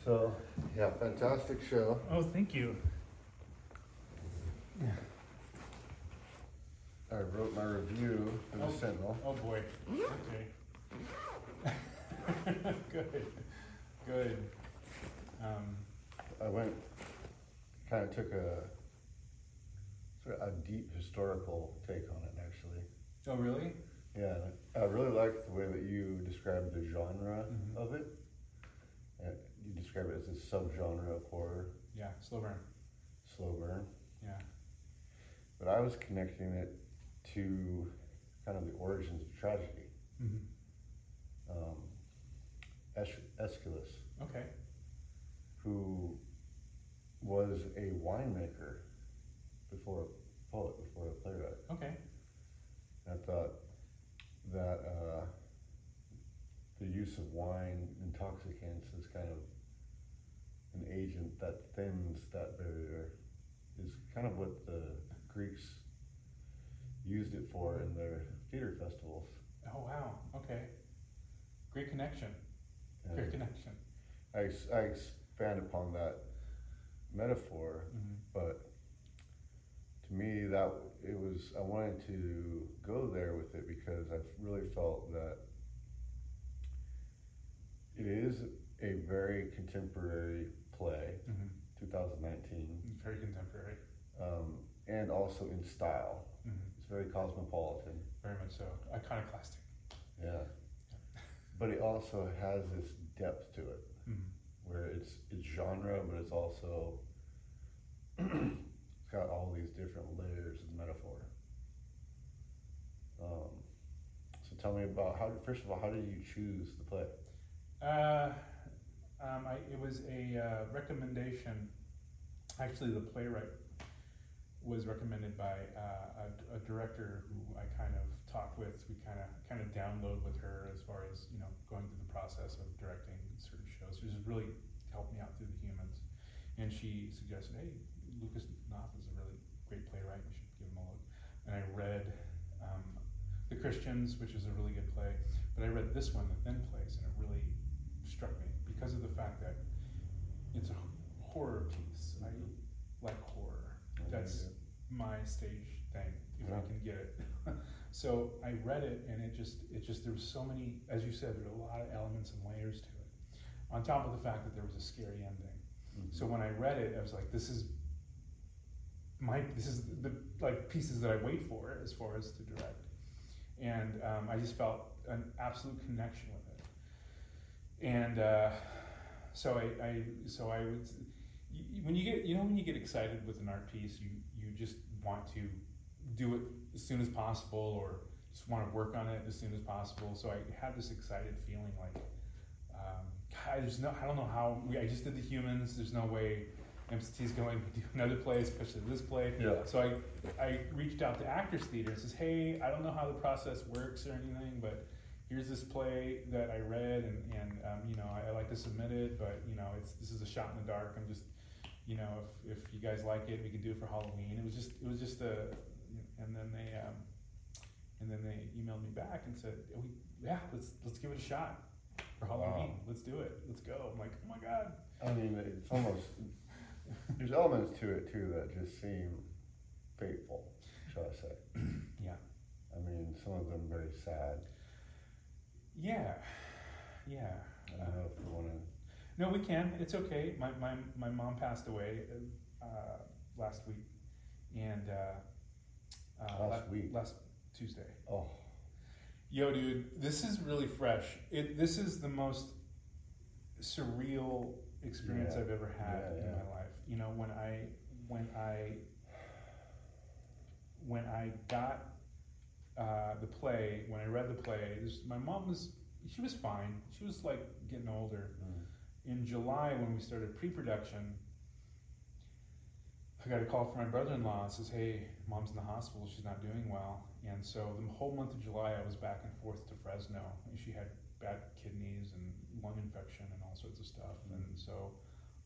So, yeah, fantastic show. Oh, thank you. I wrote my review for the Sentinel. Oh boy. Okay. Good. I took a sort of a deep historical take on it, actually. Oh, really? Yeah, I really liked the way that you described the genre Mhm. of it. You describe it as a subgenre of horror, Yeah, slow burn. slow burn. Yeah. But I was connecting it to kind of the origins of tragedy. Mm-hmm. Aeschylus, Okay. who was a winemaker before a poet, before a playwright. Okay. I thought that the use of wine intoxicants is kind of an agent that thins that barrier, is kind of what the Greeks used it for in their theater festivals. Oh, wow. Okay. Great connection. And Great connection. I expand upon that metaphor, Mm-hmm. but to me I wanted to go there with it because I really felt that it is a very contemporary play, Mm-hmm. 2019, Very contemporary. and also in style. Mm-hmm. It's very cosmopolitan. Very much so. Iconoclastic. Yeah. But it also has this depth to it, Mm-hmm. where it's genre, but it's also it's got all these different layers of metaphor. So tell me about first of all, how did you choose the play? It was a recommendation. Actually, the playwright was recommended by a director who I kind of talked with. We kind of download with her as far as going through the process of directing certain shows. She just really helped me out through The Humans, and she suggested, "Hey, Lucas Knopf is a really great playwright. You should give him a look." And I read The Christians, which is a really good play, but I read this one, The Thin Place, and it really struck me because of the fact that it's a horror piece. I like horror. That's my stage thing, if I can get it. So I read it, and it just there was so many, as you said, there were a lot of elements and layers to it. On top of the fact that there was a scary ending. Mm-hmm. So when I read it, I was like, this is the like pieces that I wait for as far as to direct, and I just felt an absolute connection with it. And so I would, when you get excited with an art piece, you just want to do it as soon as possible, or just want to work on it as soon as possible. So I had this excited feeling like, I don't know how I just did The Humans. There's no way MCT is going to do another play, especially this play. Yeah. So I reached out to Actors Theater and says, hey, I don't know how the process works or anything, but here's this play that I read, and I like to submit it, but this is a shot in the dark. I'm just, if you guys like it, we can do it for Halloween. It was just and then they emailed me back and said, let's give it a shot for Halloween. Wow. Let's do it. Let's go. I'm like, oh my God. I mean, it's almost there's elements to it too that just seem fateful, shall I say? Yeah. I mean, some of them very sad. Yeah. I don't know if you want to. No, we can. It's okay. My mom passed away last week, and last Tuesday. Oh. Yo, dude, this is really fresh. This is the most surreal experience I've ever had in my life. When I got the play, when I read the play, my mom was fine. She was like getting older. Mm. In July, when we started pre-production, I got a call from my brother-in-law. It says, hey, mom's in the hospital. She's not doing well. And so the whole month of July, I was back and forth to Fresno. And she had bad kidneys and lung infection and all sorts of stuff. Mm-hmm. And so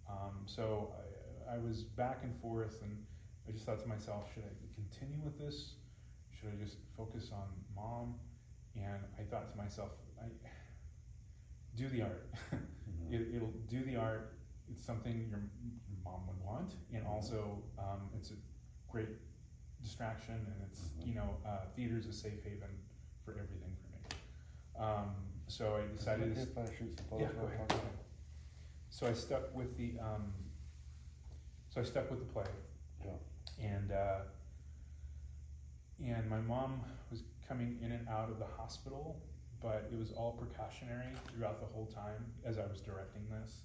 I was back and forth, and I just thought to myself, should I continue with this? Should I just focus on mom? And I thought to myself, do the art. Mm-hmm. It'll do the art. it's something your mom would want, and also it's a great distraction, and it's theater's a safe haven for everything for me. So I decided. Is it okay if I shoot some photos? Yeah, go ahead. So I stuck with the play, Yeah. and my mom was coming in and out of the hospital, but it was all precautionary throughout the whole time as I was directing this,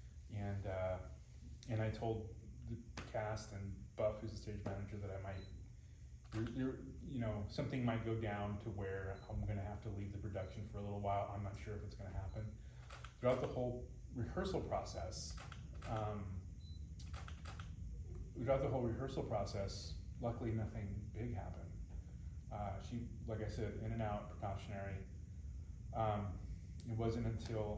and I told the cast and Buff, who's the stage manager, that I might, something might go down to where I'm gonna have to leave the production for a little while. I'm not sure if it's gonna happen. Throughout the whole rehearsal process, luckily nothing big happened. She, like I said, in and out, precautionary. It wasn't until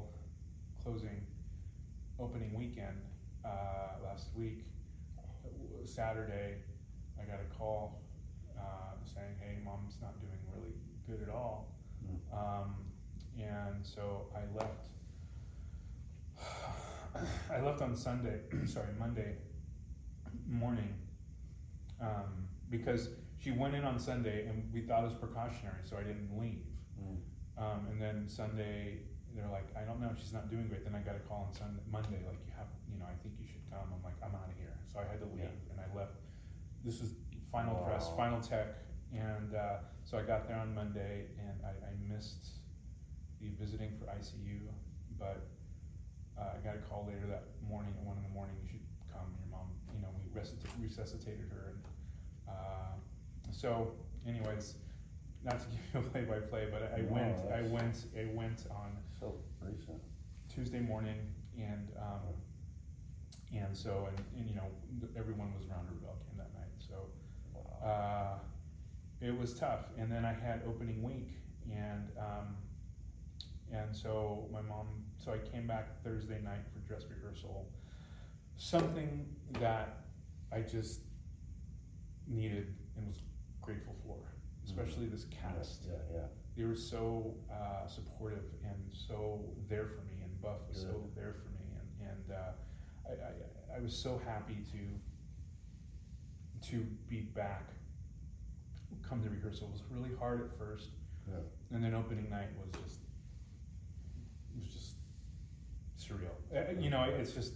opening weekend, last week, Saturday, I got a call saying, hey, mom's not doing really good at all. And so I left on Monday morning, because she went in on Sunday and we thought it was precautionary, so I didn't leave. And then Sunday, they're like, I don't know, she's not doing great. Then I got a call on Monday, like, I think you should come. I'm like, I'm out of here. So I had to leave, and I left. This was final press, final tech, and so I got there on Monday, and I missed the visiting for ICU, but I got a call later that morning at 1 a.m. You should come. Your mom, we resuscitated her, and so, anyways, not to give you a play-by-play, but I went on so recent Tuesday morning, and so everyone was around Rubel came that night, so it was tough. And then I had opening week, and so so I came back Thursday night for dress rehearsal, something that I just needed and was grateful for, especially this cast. Yeah. They were so supportive and so there for me, and Buff was so there for me, and I was so happy to be back. Come to rehearsal, it was really hard at first, and then opening night was just surreal. It's just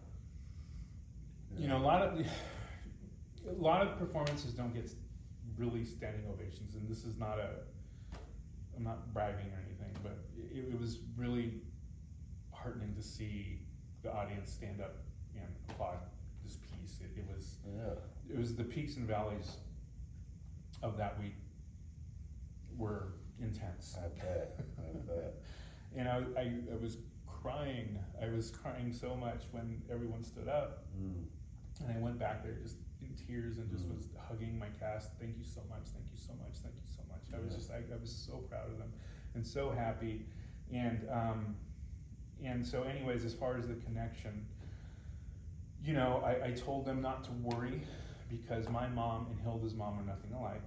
a lot of performances don't get really standing ovations, and this is not I'm not bragging or anything, but it was really heartening to see the audience stand up and applaud this piece. It was the peaks and valleys of that week were intense. I bet. And I was crying. I was crying so much when everyone stood up, and I went back there just in tears and just was hugging my cast. Thank you so much. Thank you so much. Thank you so much. I was so proud of them and so happy. And so anyways, as far as the connection, I told them not to worry, because my mom and Hilda's mom are nothing alike.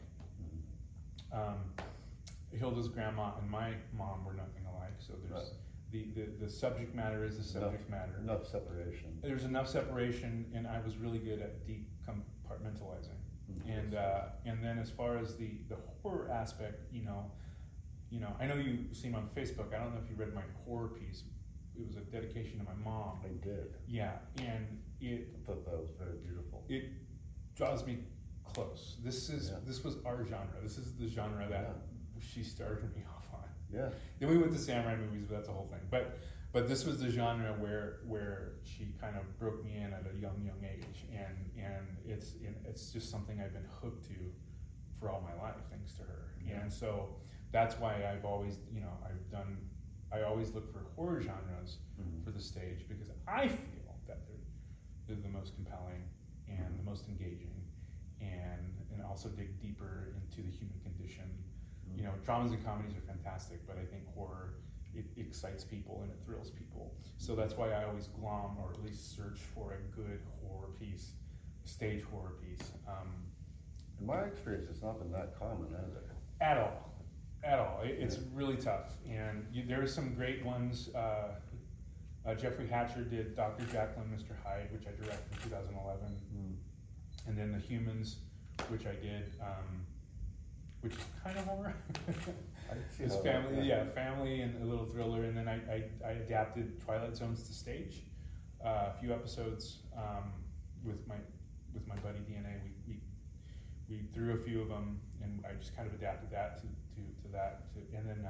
Hilda's grandma and my mom were nothing alike, so there's the subject matter is the subject matter. Enough separation. There's enough separation, and I was really good at decompartmentalizing. And then as far as the horror aspect, I know you see me on Facebook. I don't know if you read my horror piece. It was a dedication to my mom. I did. Yeah, and I thought that was very beautiful. It draws me close. This was our genre. This is the genre that she started me off on. Yeah. Then we went to samurai movies, but that's a whole thing. But this was the genre where she kind of broke me in at a young age, and it's just something I've been hooked to for all my life, thanks to her. Yeah. And so that's why I've always, I always look for horror genres for the stage, because I feel that they're the most compelling and the most engaging, and also dig deeper into the human condition. Dramas and comedies are fantastic, but I think horror, it excites people and it thrills people. So that's why I always glom, or at least search for a good horror piece, stage horror piece. In my experience, it's not been that common, has it? At all. It's really tough, and there are some great ones. Jeffrey Hatcher did Dr. Jekyll and Mr. Hyde, which I directed in 2011. And then The Humans, which I did, which is kind of horror. I can see It's how family, that- family and a little thriller. And then I adapted Twilight Zones to stage, a few episodes with my buddy DNA. We threw a few of them, and I just kind of adapted that to that. And then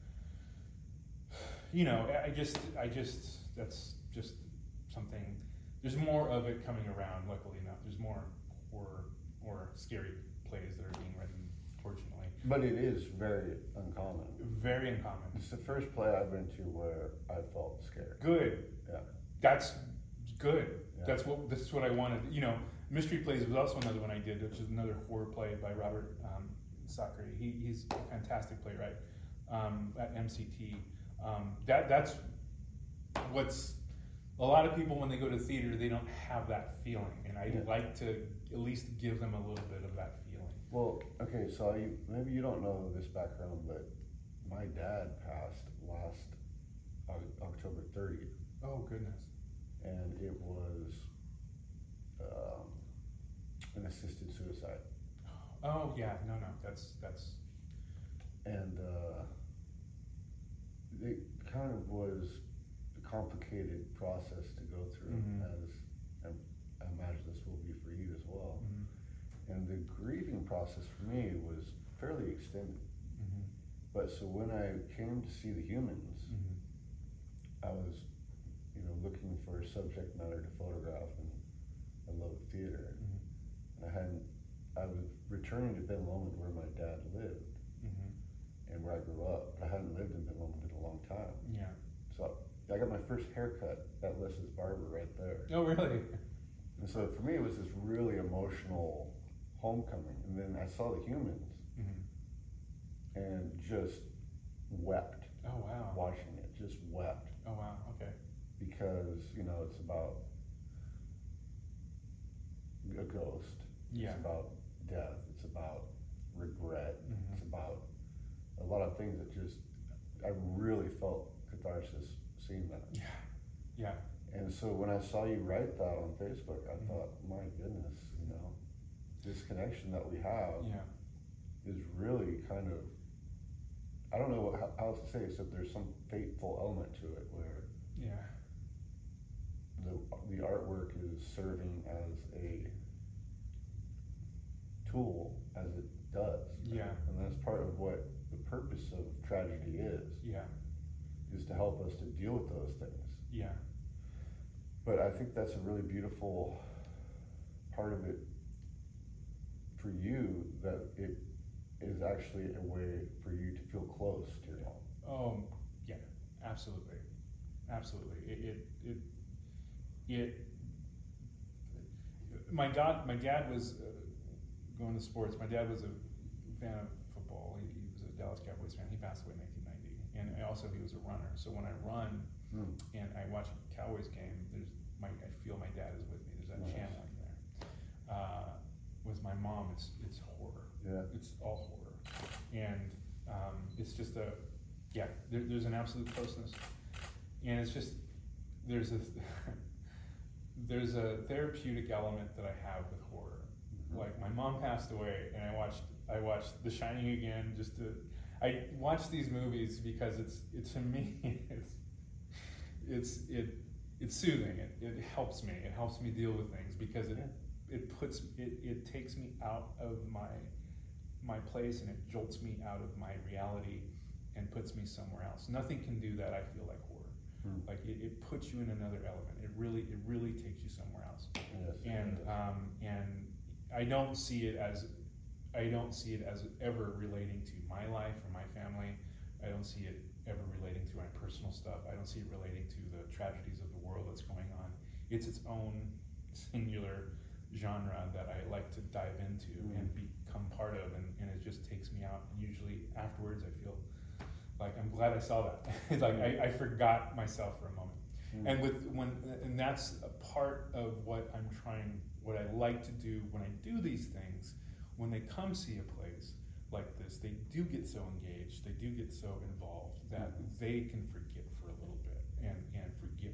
I just that's just something. There's more of it coming around. Luckily enough, there's more horror or scary plays that are being written. Fortunately, But it is very uncommon. very uncommon. It's the first play I've been to where I felt scared. Good. Yeah. That's good. Yeah. That's what I wanted. Mystery Plays was also another one I did, which is another horror play by Robert Sacre. He's a fantastic playwright at MCT. That's what's a lot of people when they go to theater, they don't have that feeling, and I like to at least give them a little bit of that feeling. Well, okay, so maybe you don't know this background, but my dad passed last October 30th, Oh goodness. and it was an assisted suicide. Oh yeah, no, that's. And it kind of was a complicated process to go through, as I imagine this will be for you as well. And the grieving process for me was fairly extended. But so when I came to see The Humans, I was, looking for a subject matter to photograph, and I love theater. And I was returning to Ben Lomond where my dad lived and where I grew up. But I hadn't lived in Ben Lomond in a long time. Yeah. So I got my first haircut at Lis's barber right there. Oh really? And so for me, it was this really emotional homecoming. And then I saw The Humans and just wept Oh wow. watching it, just wept. Oh wow. Okay. Because, it's about a ghost. Yeah. It's about death. It's about regret. It's about a lot of things that I really felt catharsis seeing that. Yeah. Yeah. And so when I saw you write that on Facebook, I thought, my goodness, this connection that we have is really kind of, I don't know how else to say it, except there's some fateful element to it where the artwork is serving as a tool, as it does. Yeah. And that's part of what the purpose of tragedy is to help us to deal with those things. Yeah. But I think that's a really beautiful part of it for you, that it is actually a way for you to feel close to your mom. Oh yeah, absolutely. My dad was going to sports. My dad was a fan of football. He was a Dallas Cowboys fan. He passed away in 1990, and also he was a runner. So when I run and I watch a Cowboys game, I feel my dad is with me. There's that channel in there. With my mom, it's horror. Yeah. It's all horror, and it's just there's an absolute closeness, and it's just there's a therapeutic element that I have with horror. Like my mom passed away, and I watched The Shining again. I watch these movies because it's to me it's soothing. It helps me. It helps me deal with things because it takes me out of my place, and it jolts me out of my reality and puts me somewhere else. Nothing can do that. I feel like horror. Like it puts you in another element. It really takes you somewhere else. Yes. And I don't see it as ever relating to my life or my family. I don't see it ever relating to my personal stuff. I don't see it relating to the tragedies of the world that's going on. It's its own singular genre that I like to dive into and become part of, and it just takes me out. And usually afterwards I feel like I'm glad I saw that. It's like I forgot myself for a moment. And that's a part of what I like to do when I do these things. When they come see a place like this, they do get so engaged, they do get so involved that they can forget for a little bit and forget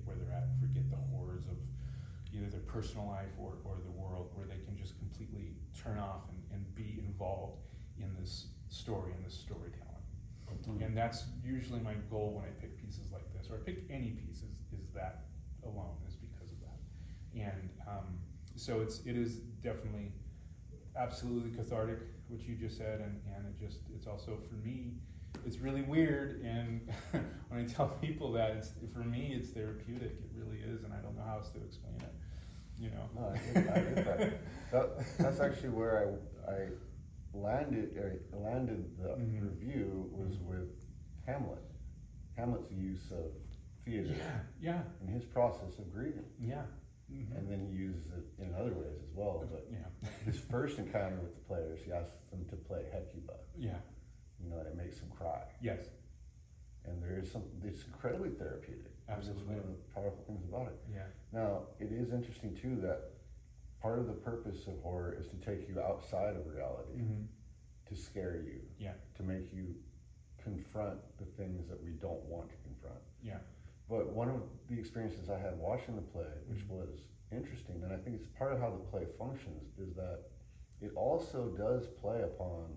where they're at and forget the horrors of either their personal life or the world, where they can just completely turn off and be involved in this story and this storytelling. Mm-hmm. And that's usually my goal when I pick pieces like this, or I pick any pieces, is that alone, is because of that. And so it is definitely absolutely cathartic, what you just said, and it's also, for me, it's really weird, and when I tell people that, for me it's therapeutic. It really is, and I don't know how else to explain it. No, I get that. That's actually where I landed the Mm-hmm. review was with Hamlet. Hamlet's use of theater Yeah. and his process of grieving. Yeah. Mm-hmm. And then he uses it in other ways as well. But Yeah. his first encounter with the players, he asks them to play Hecuba. Yeah. And it makes them cry. Yes. And it's incredibly therapeutic. Absolutely. It's one of the powerful things about it. Yeah. Now, it is interesting too that part of the purpose of horror is to take you outside of reality, Mm-hmm. to scare you, Yeah. to make you confront the things that we don't want to confront. Yeah. But one of the experiences I had watching the play, which Mm-hmm. was interesting, and I think it's part of how the play functions, is that it also does play upon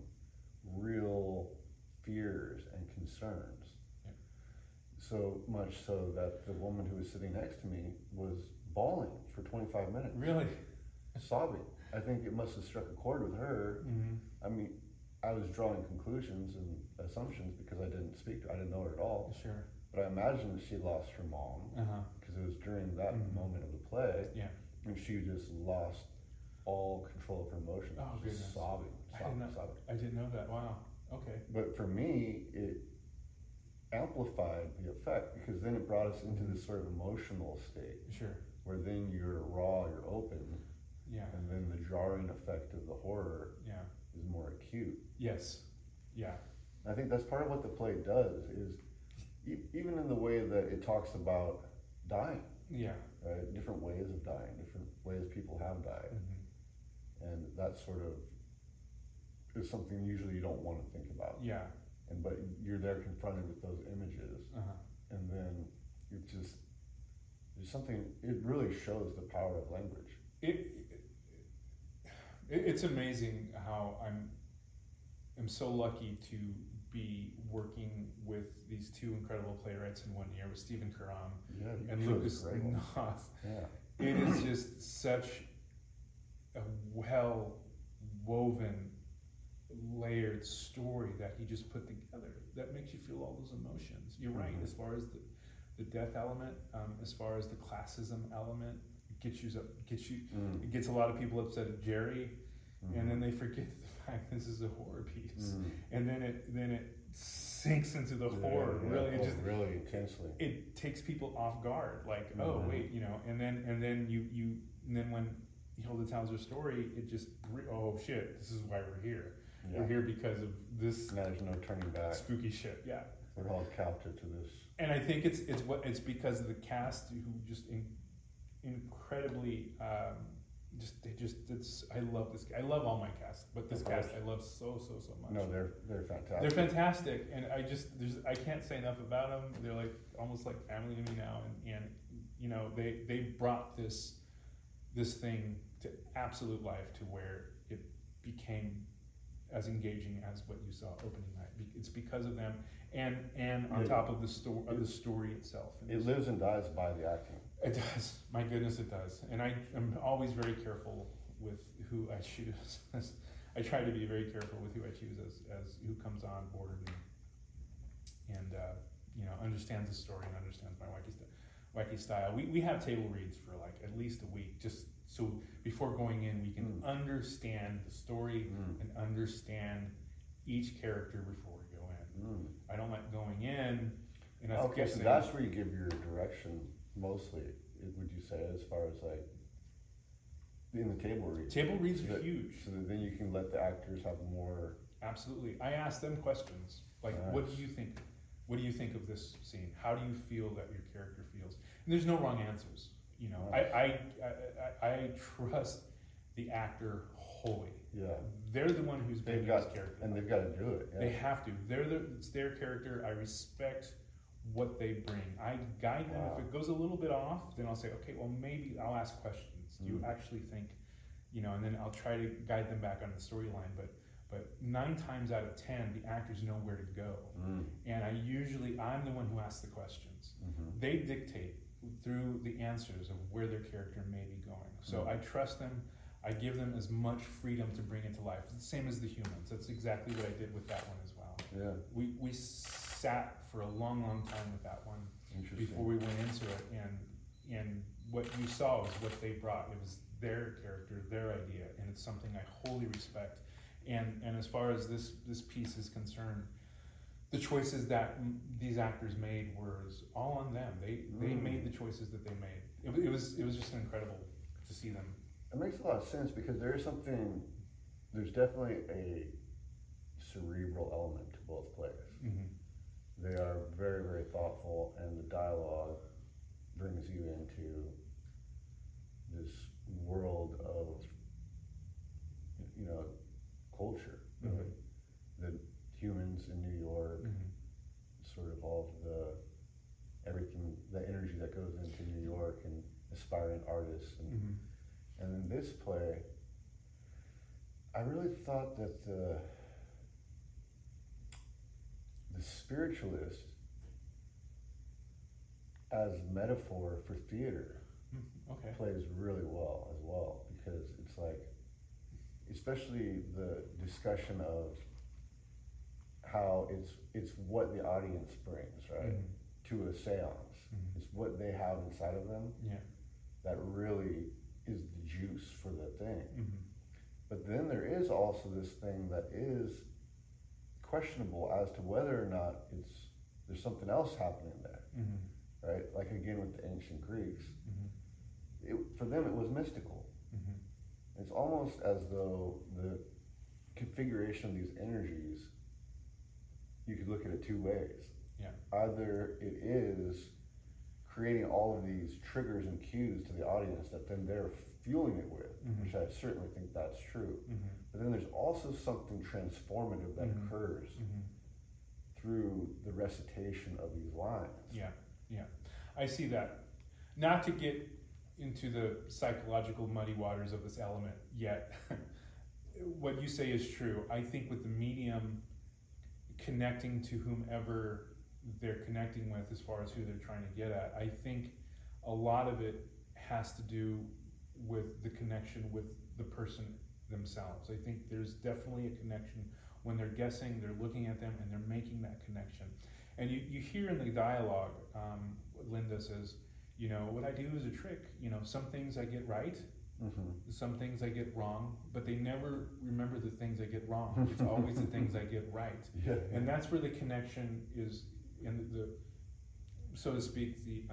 real fears and concerns. Yeah. So much so that the woman who was sitting next to me was bawling for 25 minutes. Really? Sobbing. I think it must have struck a chord with her. Mm-hmm. I mean, I was drawing conclusions and assumptions because I didn't know her at all. Sure. But I imagine that she lost her mom because it was during that Mhm. moment of the play, Yeah. and she just lost all control of her emotions, Oh, just goodness. sobbing. I didn't know that. Wow. Okay. But for me, it amplified the effect because then it brought us into this sort of emotional state Sure. where then you're raw, you're open, Yeah. and then the jarring effect of the horror Yeah. is more acute. Yes. Yeah. I think that's part of what the play does is even in the way that it talks about dying, Yeah. right? Different ways of dying, different ways people have died. Mm-hmm. And that sort of is something usually you don't want to think about. Yeah. But you're there confronted with those images, Uh-huh. and then there's something, it really shows the power of language. It's amazing how I'm so lucky to be working with these two incredible playwrights in 1 year, with Stephen Karam Yeah, and Lucas Noth. Yeah. It is just such a well-woven, layered story that he just put together that makes you feel all those emotions. You're right, Mhm. as far as the death element, as far as the classism element, it gets a lot of people upset at Jerry, and then they forget the fact this is a horror piece, and then it sinks into the horror. Really, it just really intensely. it takes people off guard. Like, oh Mhm. wait, and then when he tells the story, it just oh shit, this is why we're here. Yeah. We're here because of this Now there's no turning back. spooky shit. Yeah. We're held captive to this. And I think it's because of the cast who just incredibly I love this. I love all my cast, but this Of course. cast I love so much. No, they're fantastic. They're fantastic, and I can't say enough about them. They're like almost like family to me now, and they brought this thing to absolute life, to where it became as engaging as what you saw opening night. It's because of them, and on top of the story itself. It lives and dies by the acting. It does. My goodness, it does. And I'm always very careful with who I choose. I try to be very careful with who I choose as who comes on board and understands the story and understands my wacky style. We have table reads for like at least a week, just so before going in we can understand the story and understand each character before we go in. I don't like going in and Okay, so that's where you give your direction mostly, would you say, as far as like in the table reads? Table reads are huge. So that then you can let the actors have more. Absolutely. I ask them questions like, Nice. What do you think? What do you think of this scene? How do you feel that your character feels? And there's no wrong answers. Nice. I trust the actor wholly. Yeah. They're the one who's building this character. And they've got to do it. Yeah. They have to. It's their character. I respect what they bring. I guide them. Wow. If it goes a little bit off, then I'll say, okay, well, maybe I'll ask questions. Do you actually think, and then I'll try to guide them back on the storyline. But 9 times out of 10, the actors know where to go. And I'm the one who asks the questions. They dictate through the answers of where their character may be going. So I trust them. I give them as much freedom to bring it to life. It's the same as the humans. That's exactly what I did with that one as well. Yeah. We sat for a long, long time with that one before we went into it, and what you saw was what they brought. It was their character, their idea, and it's something I wholly respect. And as far as this piece is concerned, the choices that these actors made was all on them. They made the choices that they made. It was just incredible to see them. It makes a lot of sense because there's definitely a cerebral element to both plays. They are very, very thoughtful, and the dialogue brings you into this world of, culture. The humans in New York, sort of all of the energy that goes into New York and aspiring artists. And in this play, I really thought that the spiritualist as metaphor for theater plays really well as well, because it's like, especially the discussion of how it's what the audience brings, right, to a seance. It's what they have inside of them that really is the juice for the thing. But then there is also this thing that is questionable as to whether or not there's something else happening there, right? Like again with the ancient Greeks, for them it was mystical. It's almost as though the configuration of these energies, you could look at it 2 ways. Either it is creating all of these triggers and cues to the audience that then they're fueling it with, which I certainly think that's true. But then there's also something transformative that occurs through the recitation of these lines. I see that. Not to get into the psychological muddy waters of this element yet. What you say is true. I think with the medium connecting to whomever they're connecting with as far as who they're trying to get at, I think a lot of it has to do with the connection with the person themselves. I think there's definitely a connection when they're guessing, they're looking at them, and they're making that connection. And you hear in the dialogue, Linda says, what I do is a trick. Some things I get right, some things I get wrong, but they never remember the things I get wrong. It's always the things I get right. And that's where the connection is, in the so to speak, the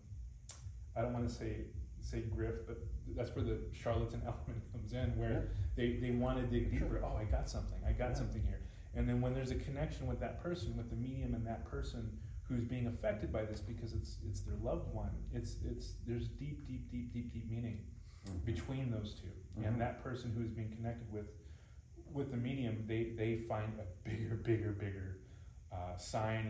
I don't want to say grift, but that's where the charlatan element comes in, where they want to dig deeper. Oh, I got something here. And then when there's a connection with that person, with the medium and that person who's being affected by this, because it's their loved one, there's deep meaning between those two. And that person who's being connected with the medium, they find a bigger sign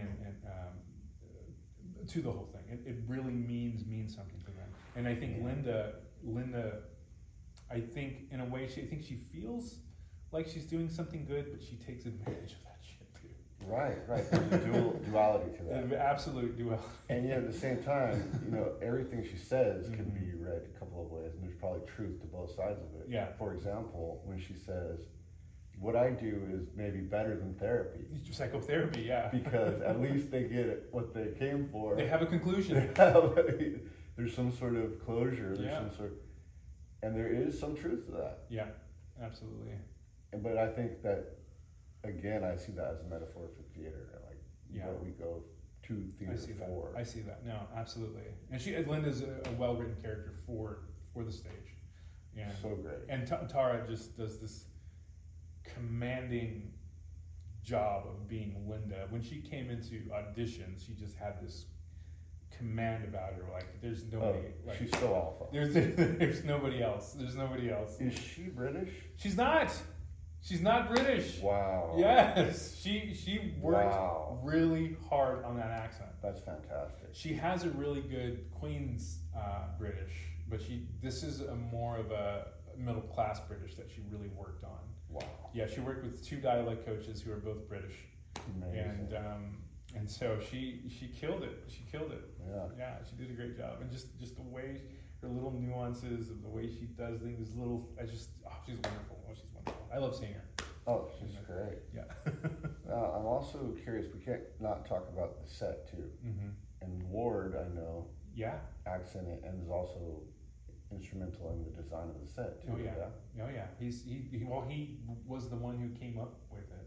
and to the whole thing. It really means something to them. And I think Linda, I think in a way, she feels like she's doing something good, but she takes advantage of that shit too. Right. There's a duality to that. Absolute duality. And yet at the same time, everything she says can be read a couple of ways, and there's probably truth to both sides of it. For example, when she says, what I do is maybe better than therapy. Psychotherapy, because at least they get what they came for. They have a conclusion. There's some sort of closure. There's some sort, and there is some truth to that. Yeah, absolutely. But I think that, again, I see that as a metaphor for theater, what we go to theater for. I see that. No, absolutely. And Linda's a well-written character for the stage. And, so great. And Tara just does this commanding job of being Linda. When she came into auditions, she just had this command about her. Like, there's nobody. She's so alpha. There's nobody else. There's nobody else. Is she British? She's not. She's not British. Wow. Yes, she worked Wow. really hard on that accent. That's fantastic. She has a really good Queen's British, but this is a more of a middle class British that she really worked on. Wow. Yeah, she worked with 2 dialect coaches who are both British, Amazing. and so she killed it. She killed it. Yeah. Yeah, she did a great job, and just the way her little nuances of the way she does things, she's wonderful. Oh, she's wonderful. I love seeing her. Oh, she's great. Yeah. I'm also curious, we can't not talk about the set too. Mm-hmm. And Ward, I know, Yeah. acts in it and is also instrumental in the design of the set too. Oh yeah. Oh yeah. He was the one who came up with it.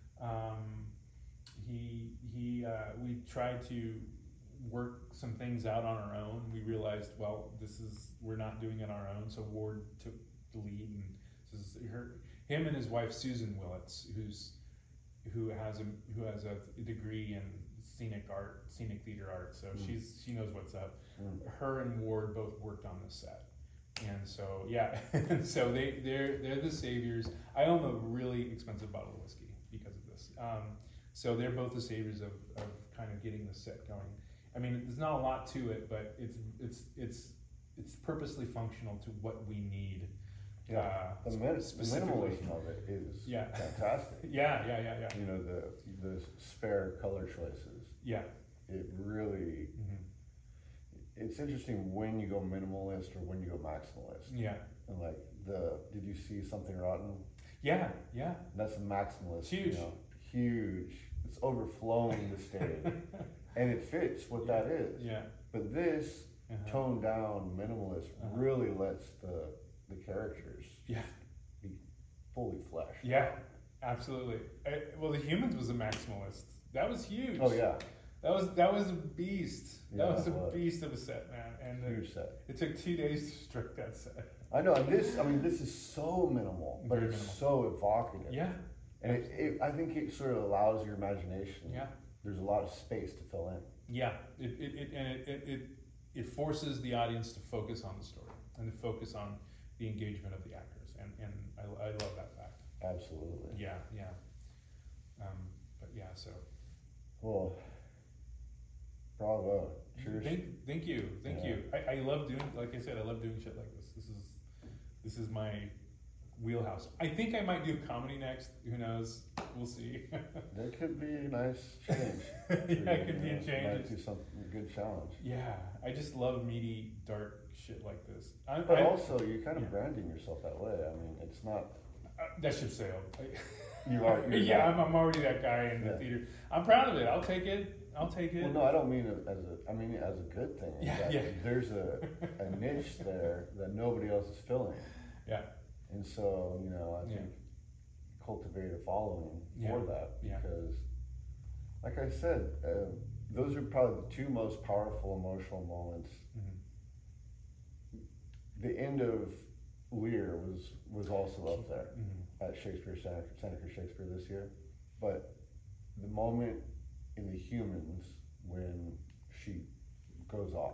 We tried to work some things out on our own. We realized, well, we're not doing it on our own. So Ward took the lead, and this is him and his wife Susan Willits, who has a degree in scenic theater art. So she knows what's up. Her and Ward both worked on this set. And so yeah, and so they're the saviors. I own a really expensive bottle of whiskey because of this. So they're both the saviors of kind of getting the set going. I mean, there's not a lot to it, but it's purposely functional to what we need. Yeah, the minimalism of it is fantastic. Yeah. You know, the spare color choices. Yeah. It really. Mm-hmm. It's interesting when you go minimalist or when you go maximalist. Yeah. And like did you see Something Rotten? Yeah. That's a maximalist. Huge. You know, huge. It's overflowing the stage. And it fits what that is. Yeah. But this toned down minimalist really lets the characters be fully fleshed. Yeah, absolutely. Well, The Humans was a maximalist. That was huge. Oh yeah. That was a beast. Yeah, that was a beast of a set, man. And huge set. It took 2 days to strike that set. I know, and this is so minimal, but Very it's minimal. so evocative. Yeah. And I think it sort of allows your imagination. Yeah. There's a lot of space to fill in. Yeah. It forces the audience to focus on the story and to focus on the engagement of the actors, and I love that fact. Absolutely. Yeah. But yeah, so. Well, bravo. Cheers. Thank you. I love doing, like I said, I love doing shit like this. This is my wheelhouse. I think I might do comedy next. Who knows? We'll see. There could be a nice change. Yeah, it could be a change. Might do something a good challenge. Yeah, I just love meaty, dark shit like this. But also, you're kind of branding yourself that way. I mean, it's not. That ship sailed. You are. Yeah, I'm already that guy in the theater. I'm proud of it. I'll take it. Well, no, I don't mean it as a good thing. Yeah. There's a niche there that nobody else is filling. Yeah. And so, I think cultivate a following for that because, like I said, those are probably the 2 most powerful emotional moments. Mm-hmm. The end of Lear was also up there at Shakespeare Center for Shakespeare this year, but the moment in The Humans when she goes off.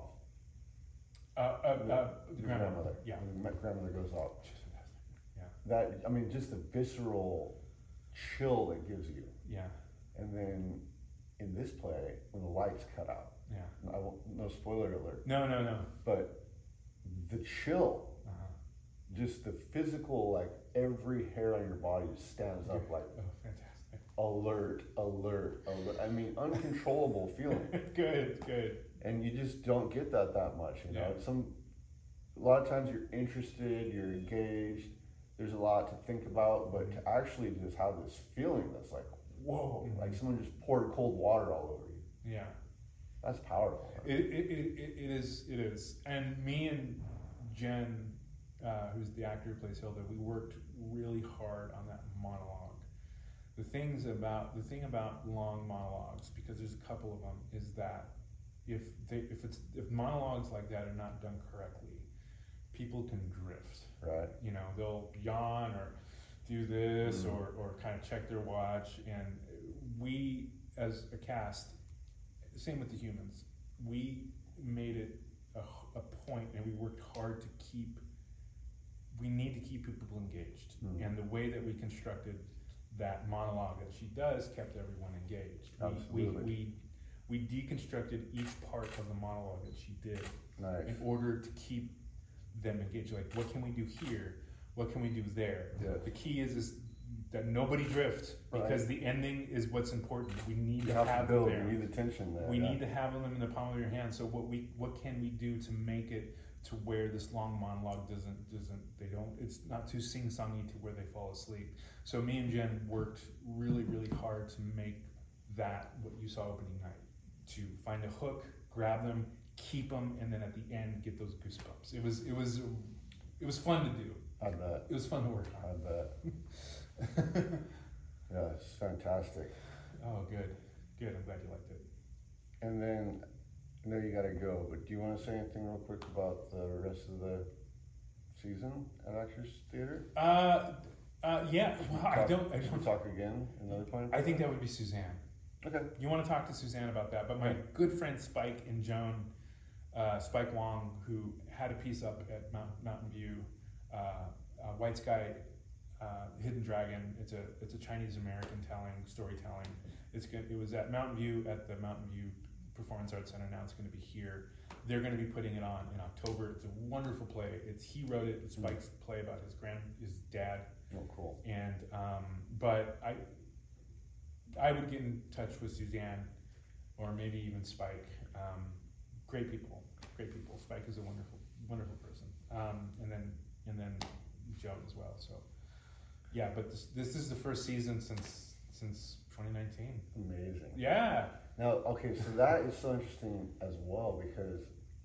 The grandmother. Yeah. When the grandmother goes off. She's fantastic. Yeah. Just the visceral chill it gives you. Yeah. And then in this play, when the lights cut out. Yeah. No spoiler alert. No. But the chill, just the physical, like every hair on your body just stands up like. Oh, fantastic. Alert. I mean, uncontrollable feeling. Good. And you just don't get that much, you know. A lot of times you're interested, you're engaged. There's a lot to think about, but to actually just have this feeling that's like, whoa, like someone just poured cold water all over you. Yeah, that's powerful. It is. And me and Jen, who's the actor who plays Hilda, we worked really hard on that monologue. The thing about long monologues, because there's a couple of them, is that if monologues like that are not done correctly, people can drift. Right. They'll yawn or do this or kind of check their watch, and we as a cast, same with The Humans, we made it a point, and we worked hard to keep we need to keep people engaged, Mm. and the way that we constructed that monologue that she does kept everyone engaged. Absolutely. We deconstructed each part of the monologue that she did Nice. in order to keep them engaged. Like, what can we do here? What can we do there? Yes. The key is that nobody drift, because the ending is what's important. We need You to have have to build. them You there. need the tension there. We yeah. need to have them in the palm of your hand. So what can we do to make it to where this long monologue it's not too sing-songy to where they fall asleep. So me and Jen worked really, really hard to make that what you saw opening night, to find a hook, grab them, keep them, and then at the end get those goosebumps. It was fun to do. I bet. It was fun to work I on. bet. Yeah, it's fantastic. Oh, good. I'm glad you liked it. And then, I know you gotta go, but do you wanna say anything real quick about the rest of the season at Actors Theater? Yeah. Well, I don't. Should we talk again another point? I think that would be Suzanne. Okay. You want to talk to Suzanne about that, but my good friend Spike and Joan, Spike Wong, who had a piece up at Mountain View, White Sky, Hidden Dragon. It's a Chinese American storytelling. It was at Mountain View at the Mountain View Performance Arts Center. Now it's going to be here. They're going to be putting it on in October. It's a wonderful play. He wrote it. It's Spike's play about his dad. Oh, cool. And but I would get in touch with Suzanne, or maybe even Spike. Great people. Spike is a wonderful person. And then Joan as well. So yeah, but this is the first season since 2019. Amazing. Yeah. Now, okay, so that is so interesting as well, because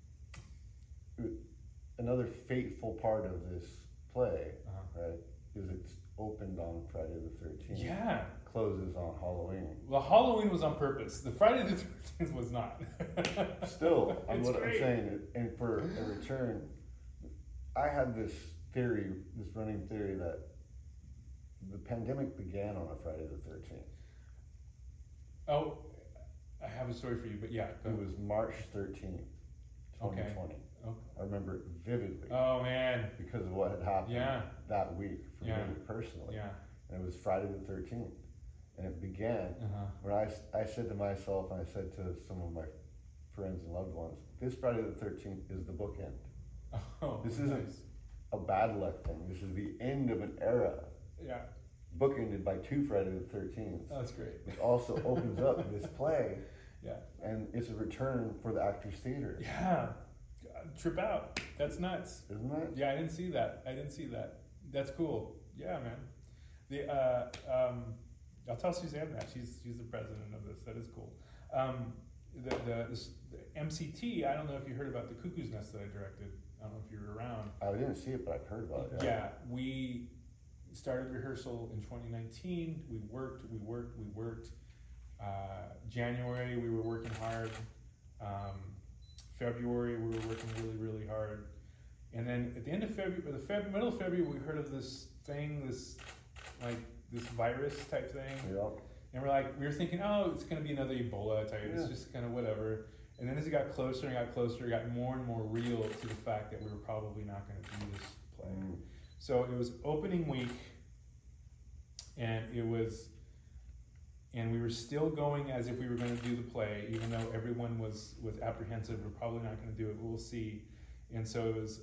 another fateful part of this play, right, is it's opened on Friday the 13th. Yeah. Closes on Halloween. Well, Halloween was on purpose. The Friday the 13th was not. Still, It's what great. I'm saying, and for a return, I have this running theory that the pandemic began on a Friday the 13th. Oh, I have a story for you, but yeah. Go It ahead. was March 13th, 2020. Okay. I remember it vividly Oh man. because of what had happened Yeah. that week for Yeah. me personally. Yeah. And it was Friday the 13th. And it began when I said to myself, and I said to some of my friends and loved ones, this Friday the 13th is the bookend. Oh, This isn't nice. a bad luck thing. This is the end of an era, Yeah. bookended by two Friday the 13th, That's great. which also opens up this play, Yeah. and it's a return for the Actors Theater. Yeah. Trip out. That's nuts. Isn't it? Yeah, I didn't see that. That's cool. Yeah, man. I'll tell Suzanne that she's the president of this. That is cool. The MCT. I don't know if you heard about the Cuckoo's Nest that I directed. I don't know if you were around. I didn't see it, but I've heard about it. Yeah, we started rehearsal in 2019. We worked. January we were working hard. February we were working really, really hard. And then at the end of February, or the middle of February, we heard of this virus type thing. Yep. And we were thinking, oh, it's going to be another Ebola type. Yeah. It's just kind of whatever. And then as it got closer and got closer, it got more and more real to the fact that we were probably not going to do this play. So it was opening week, and we were still going as if we were going to do the play, even though everyone was apprehensive. We're probably not going to do it. We'll see. And so it was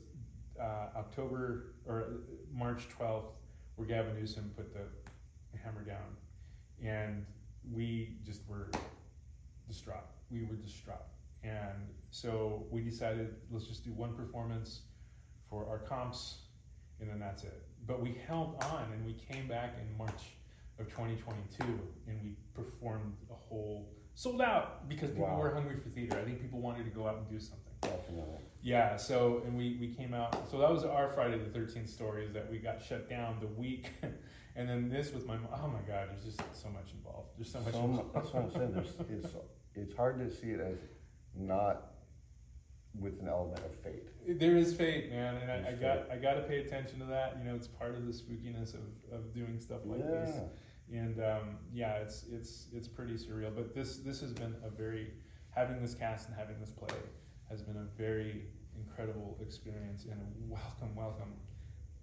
March 12th, where Gavin Newsom put the hammer down, and we just were distraught. And so we decided, let's just do one performance for our comps, and then that's it. But we held on, and we came back in March of 2022, and we performed a whole sold out because people Wow. were hungry for theater. I think people wanted to go out and do something. Definitely. Yeah, so, and we came out, so that was our Friday the 13th story, is that we got shut down the week, and then this with oh my God, there's just so much involved. There's so much involved. That's what I'm saying. It's hard to see it as not with an element of fate. There is fate, man, and I There's got to pay attention to that. It's part of the spookiness of doing stuff like this. And it's pretty surreal. But this has been having this cast and having this play has been a very incredible experience, and a welcome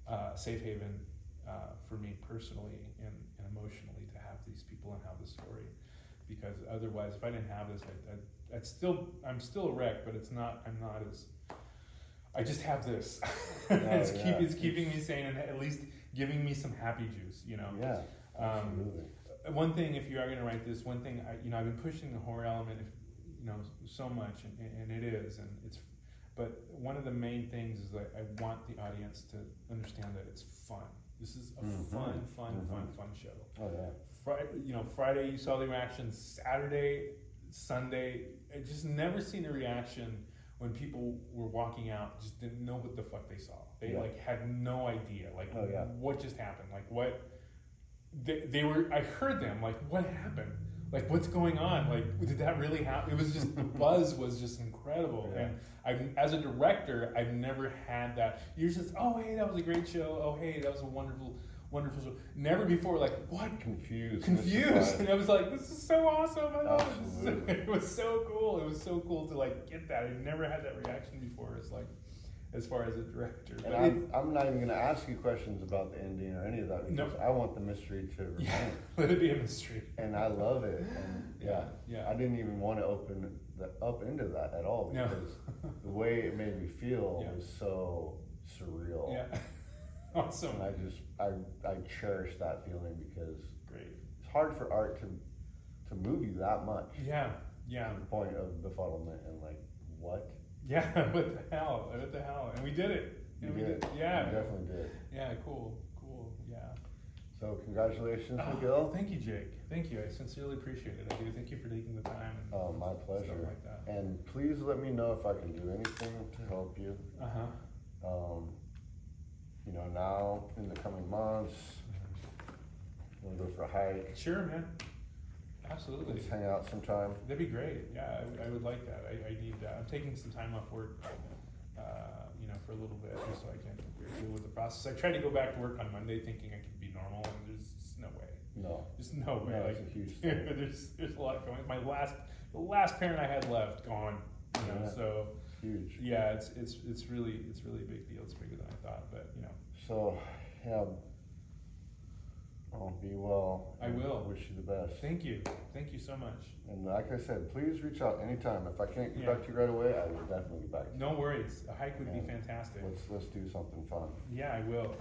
safe haven for me personally and emotionally to have these people and have this story. Because otherwise, if I didn't have this, I'm still a wreck, but I'm not as. I just have this. It's keeping me sane and at least giving me some happy juice, you know. Yeah, absolutely. One thing, if you are going to write this, one thing I've been pushing the horror element, so much, and it is, and it's. But one of the main things is that I want the audience to understand that it's fun. This is a fun show. Oh yeah. Friday you saw the reaction. Saturday, Sunday, I just never seen a reaction when people were walking out, just didn't know what the fuck they saw. They had no idea, what just happened, what they were. I heard them what happened, what's going on, did that really happen? It was just the buzz was just incredible, and as a director, I've never had that. You're just, oh hey, that was a great show. Oh hey, that was a wonderful show. Never before, what? Confused. And I was like, this is so awesome. I love it. It was so cool. It was so cool to get that. I've never had that reaction before. It's as far as a director. And I'm not even going to ask you questions about the ending or any of that because I want the mystery to remain. Let it be a mystery. And I love it. And I didn't even want to open up into that at all because the way it made me feel was so surreal. Yeah. Awesome. And I cherish that feeling because great. It's hard for art to move you that much. Yeah. To the point of befuddlement and what? Yeah, what the hell? And we did it. You did. Yeah. You definitely did. Yeah, cool, yeah. So congratulations, Miguel. Thank you, Jake. Thank you. I sincerely appreciate it. I do. Thank you for taking the time. Oh, my pleasure. Stuff like that. And please let me know if I can do anything to help you. Now in the coming months, we'll go for a hike. Sure, man. Absolutely. Let's hang out sometime. That'd be great. Yeah, I would like that. I need that. I'm taking some time off work, for a little bit, just so I can deal with the process. I tried to go back to work on Monday, thinking I could be normal, and there's just no way. No. Just no way. No, it's a huge thing. There's a lot going. The last parent I had left gone. So huge. Yeah, it's really a big deal. It's bigger than I thought, but So I'll be well. I will. Wish you the best. Thank you so much. And like I said, please reach out anytime. If I can't get back to you right away, I will definitely get back to you. No worries. A hike would be fantastic. Let's do something fun. Yeah, I will.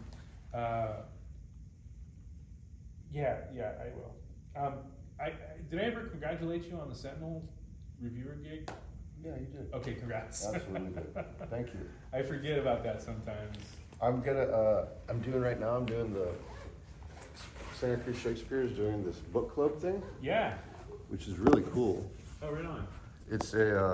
I will. Did I ever congratulate you on the Sentinel reviewer gig? Yeah, you did. Okay, congrats. Absolutely did. Thank you. I forget about that sometimes. I'm doing the Santa Cruz Shakespeare is doing this book club thing. Yeah. Which is really cool. Oh, right on. It's a